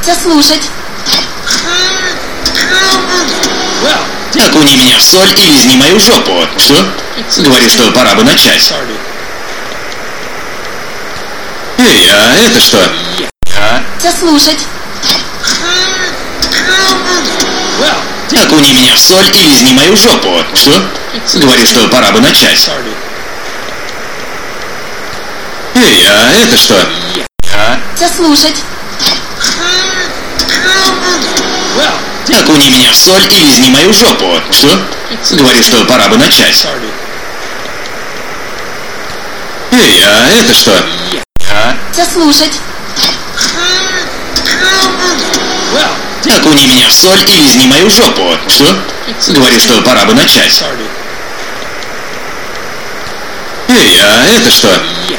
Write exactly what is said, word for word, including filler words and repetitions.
Заслушать. Окуни меня в соль и лизни мою жопу. Что? Говорю, что пора бы начать. Эй, а это что? А? Заслушать. Окуни меня в соль и лизни мою жопу. Что? Говорю, что пора бы начать. Эй, а это что? А? Заслушать. Окуни меня в соль и лизни мою жопу. Что? Говорю, что пора бы начать. Эй, а это что? А? Заслушать. Окуни меня в соль и лизни мою жопу. Что? Говорю, что пора бы начать. Эй, а это что?